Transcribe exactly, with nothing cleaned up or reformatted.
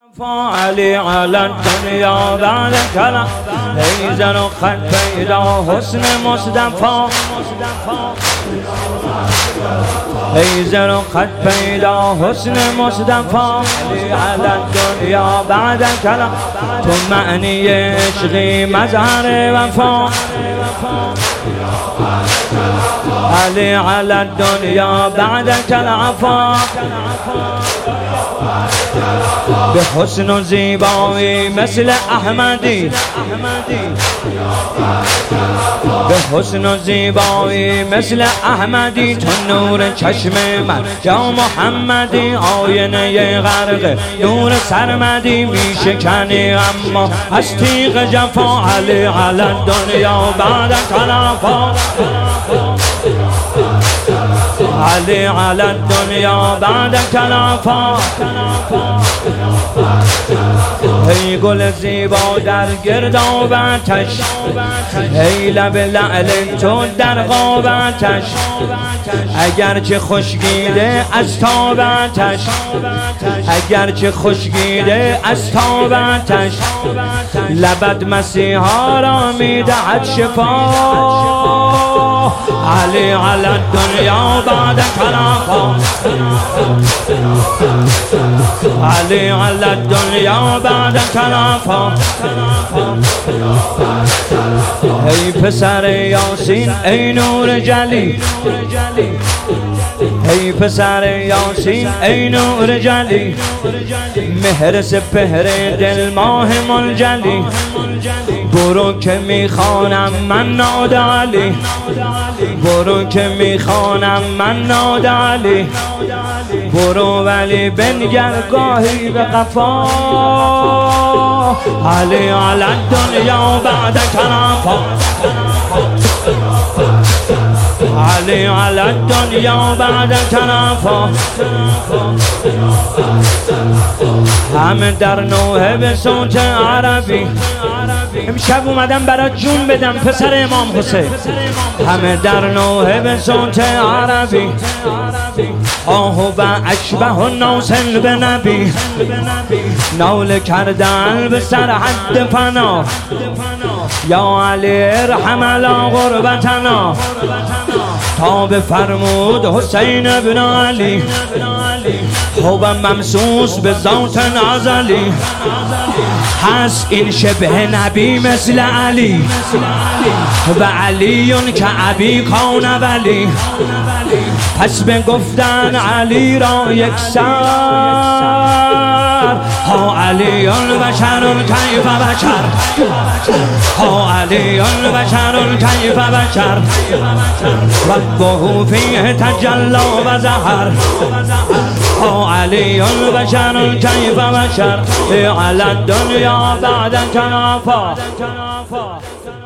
علی علی الدنیا بعد کلام ایزن و خط پیدا حسن مصطفی ایزن و خط پیدا حسن مصطفی علی علی الدنیا بعد کلام تو معنی عشقی مظهر وفا علی علی الدنیا بعد کلام به حسن و زیبایی مثل احمدی به حسن و زیبایی مثل احمدی تو نور چشم من یا محمدی آینه غرق نور سرمدی می شکنی اما از تیغ جفا علی علی الدنیا بعد کلافا علی علی الدنیا بعد کلافا ای گل زیبا در گردابتش ای لب لعل تو در غابتش اگرچه خشکیده از تابتش اگرچه خشکیده از تابتش لبت مسیحا را میدهد شفا علی علی الدنیا بعد کلافا علی علی الدنیا بعد کلافا ای پسر یاسین ای نور جلی ای پسر یاسین ای نور جلی مهر سپهر دل ماه منجلی برو که میخوانم من ناد علی برو که میخوانم من ناد علی برو ولی بنگر گاهی به قفا علی علی الدنیا بعد کلافا علی علی الدنیا بعد کلافا همه در نوحه به صوت عربی امشب اومدم برات جون بدم پسر امام حسین همه در نوحه به صوت عربی آه و اشبه الناس به نبی ناله کردن به سرحد فنا یا علی ارحم علی غربتنا تا بفرمود حسین ابن علی خوب ممسوس به ذات ازلی هست این شبه نبی مثل علی و علیون که ابی کان ولی پس به گفتن علی را یک سر ها علیون بشر کیف بشر ها علیون بشر کیف بشر ربه فیه تجلا و ظهر ها علیون بشر کیف بشر علی الدنیا بعد کلافا